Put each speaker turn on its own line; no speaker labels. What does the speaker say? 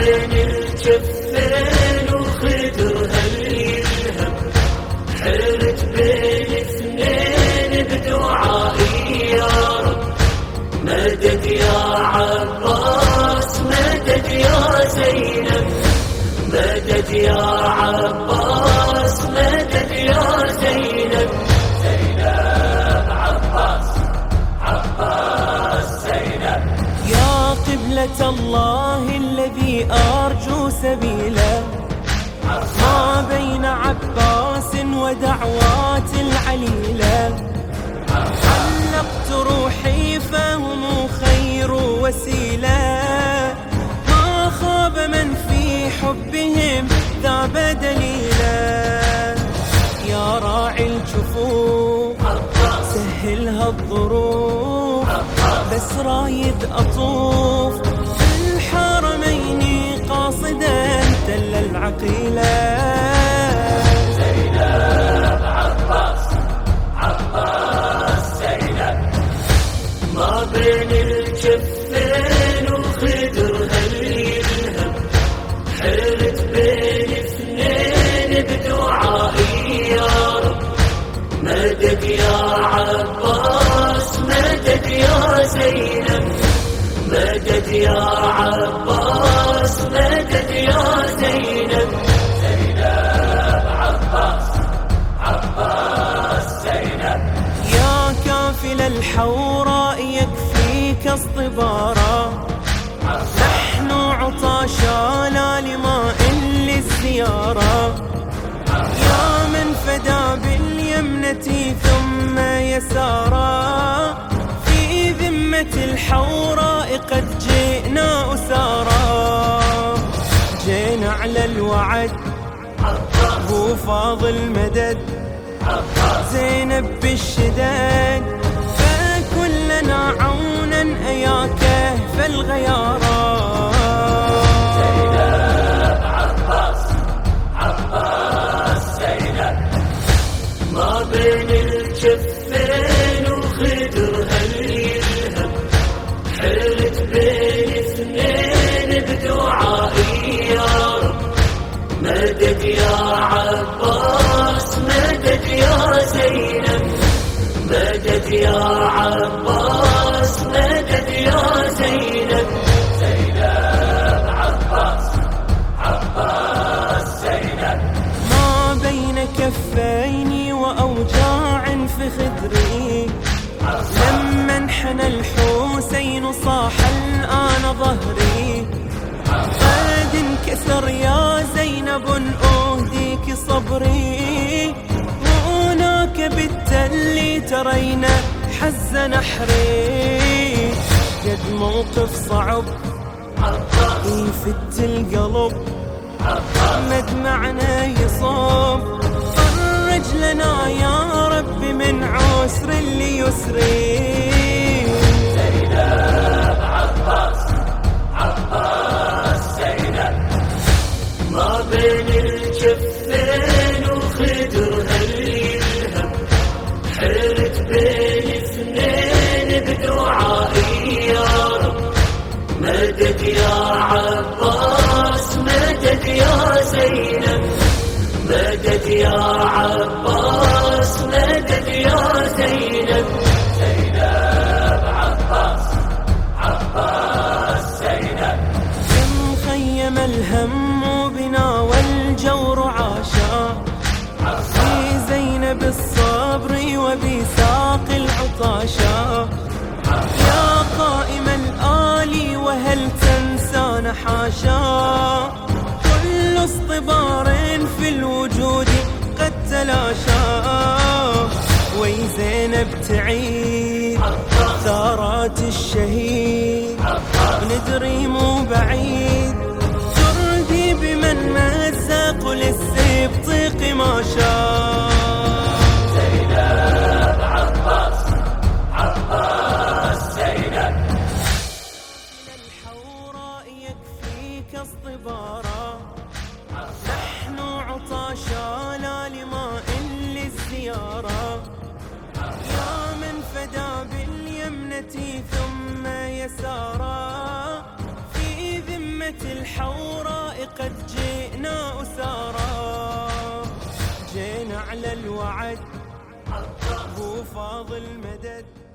بين الجفين وخدرها اليهم، حرت بين اثنين بدعائي يا رب. مدد يا عباس مدد يا زينب، مدد يا عباس مدد يا زينب. زينب عباس، عباس زينب.
يا قبلة الله الذي أرجو سبيله، ما بين عباس ودعوات العليلة. علقت روحي فهم خير وسيلة، ما خاب من في حبهم ذاب دليلا. يا راعي الجفوف سهلها الظروف، بس رايد أطوف في الحرمين قاصدا تل العقيلة.
زينب عباس، عباس زينب. ما بين الجفين وخدرها اليهم، حرت بين اثنين بدعائي يا رب. مدد يا عباس مدد يا زينب، مدد يا عباس مدد يا زينب. زينب عباس، عباس زينب.
يا كافل الحوراء يكفيك اصطبارا، نحن عطاشا لا لماء للزيارة. يا من فدى باليمنة ثم يسارا، في ذمة الحوراء قد جئنا أسارا. جينا على الوعد بو فاضل مدد، زينب بالشداد فكلنا عونا أيا كهف الغيارى.
زينب عباس، عباس زينب. ما بين الجفين وخدرها اليهم، حرت بين اثنين بدعائي يا رب. مدد يا عباس مدد يا زينب، مدد يا عباس مدد يا زينب. زينب عباس، عباس زينب.
ما بين كفيني وأوجاع في خدري، لما انحنى الحسين صاح الآن ظهري. قد انكسر يا زينب أهديك صبري، وهناك بالتل ترين حز نحري. قد موقف صعب يفت القلب، مدمعنا يصب. فرج لنا يا رب من عسر اللي يسري.
زينب عباس، عباس زينب. ما بين الجفين وخدرها اليهم، حرت بين اثنين بدعائي يا رب. مدد يا عباس مدد يا زينب، مدد يا عباس مدد يا زينب. زينب عباس، عباس زينب.
كم خيم الهم بنا والجور عاشا، في زينب الصبر وبساق العطاشا. يا قائم الآل وهل تنسانا حاشا، كل اصطبار في الوجود قد تلاشى. وي زينب تعيد ثارات الشهيد، ندري مو بعيد تردي بمن مزق للسبط قماشا.
زينب عباس، عباس زينب.
الحوراء يكفيك اصطبارا، نحن عطاشا لا لماء للزيارة. يا من فدى باليمنة ثم يسارا، في ذمة الحور قد جئنا أسارى، جينا على الوعد، ابو فاضل مدد.